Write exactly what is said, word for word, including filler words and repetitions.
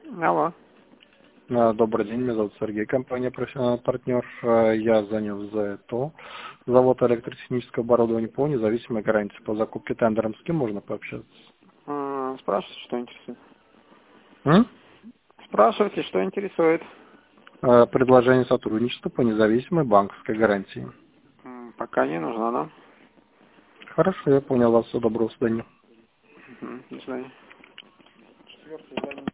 Алло. А, Добрый день, меня зовут Сергей, компания «Профессиональный партнер». А, Я занят за это. Завод электротехнического оборудования по независимой гарантии по закупке тендером. С кем можно пообщаться? М, Спрашивайте, что интересует. М? Спрашивайте, что интересует. А, Предложение сотрудничества по независимой банковской гарантии. М, Пока не нужно, да? Хорошо, я понял вас. Всего доброго, до свидания. Мгм, До свидания.